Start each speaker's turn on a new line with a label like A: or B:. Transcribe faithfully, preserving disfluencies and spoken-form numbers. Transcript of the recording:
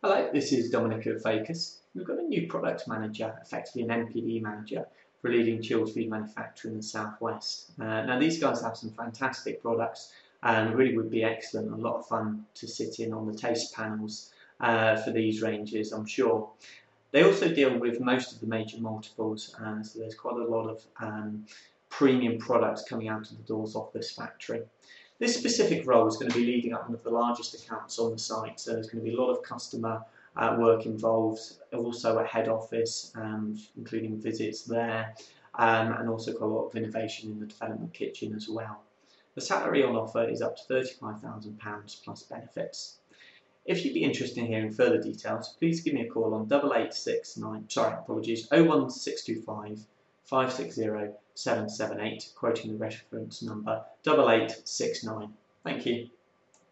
A: Hello, this is Dominic at Facus. We've got a new product manager, effectively an N P D manager, for a leading chilled feed manufacturer in the southwest. Uh, now these guys have some fantastic products and really would be excellent, a lot of fun to sit in on the taste panels uh, for these ranges, I'm sure. They also deal with most of the major multiples, uh, so there's quite a lot of um, premium products coming out of the doors of this factory. This specific role is going to be leading up one of the largest accounts on the site, so there's going to be a lot of customer uh, work involved, also a head office, um, including visits there, um, and also quite a lot of innovation in the development kitchen as well. The salary on offer is up to thirty-five thousand pounds plus benefits. If you'd be interested in hearing further details, please give me a call on double eight six nine, sorry, apologies, oh one six two five, five six zero, seven seven eight, quoting the reference number double eight six nine. Thank you.